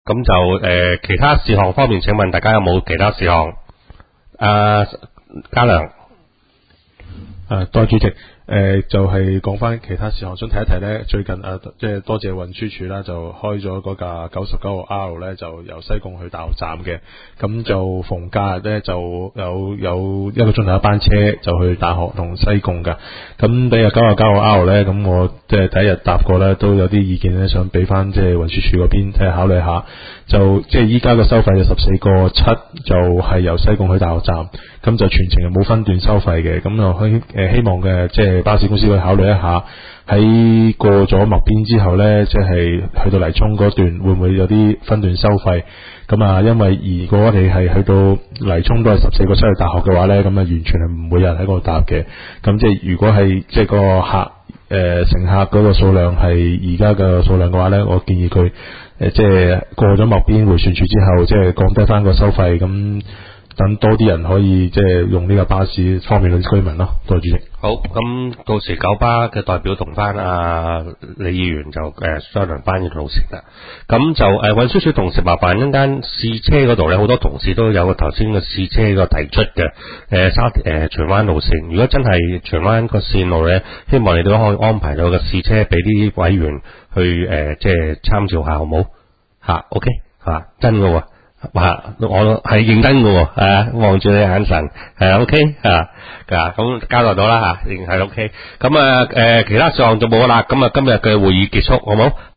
咁就其他事項方面，請問大家有冇其他事項？嘉良。 多謝主席。就係講翻其他事項，想提一提咧，最近即係多謝運輸署啦，就開咗嗰架99號 R 咧，就由西貢去大學站嘅，咁就逢假日咧就有1個鐘頭一班車就去大學同西貢噶，咁比如99號 R 咧，咁我即係第一日搭過咧，都有啲意見咧，想俾翻即係運輸署嗰邊睇下考慮下，就即係依家嘅收費就14個7，就係由西貢去大學站，咁就全程係冇分段收費嘅，咁就希望嘅即係巴士公司去考慮一下，喺過咗麥邊之後呢，即係去到泥涌嗰段會唔會有啲分段收費？咁因為如果我哋係去到泥涌都係14個7去大學嘅話呢，咁完全係唔會有人喺嗰度搭嘅。咁即係如果係即係個乘客嗰個數量係而家嘅數量嘅話呢，我建議佢即係過咗麥邊回旋處之後，即係降低翻個收費咁。等多啲人可以即係用呢個巴士方便到居民咯，多謝主席。 好，咁到時九巴嘅代表同翻李議員就商量翻呢個路線啦。咁就運輸署同時麻煩一間試車嗰度咧，好多同事都有頭先嘅試車個提出嘅荃灣路線。如果真係荃灣個線路咧，希望你哋都可以安排到個試車俾啲委員去即係參照下，好冇吓 ？OK 吓，真嘅喎。我係認真嘅，望住你眼神，OK 咁交代到啦吓，係 OK。咁其他事項就冇啦。咁今日嘅會議結束，好冇？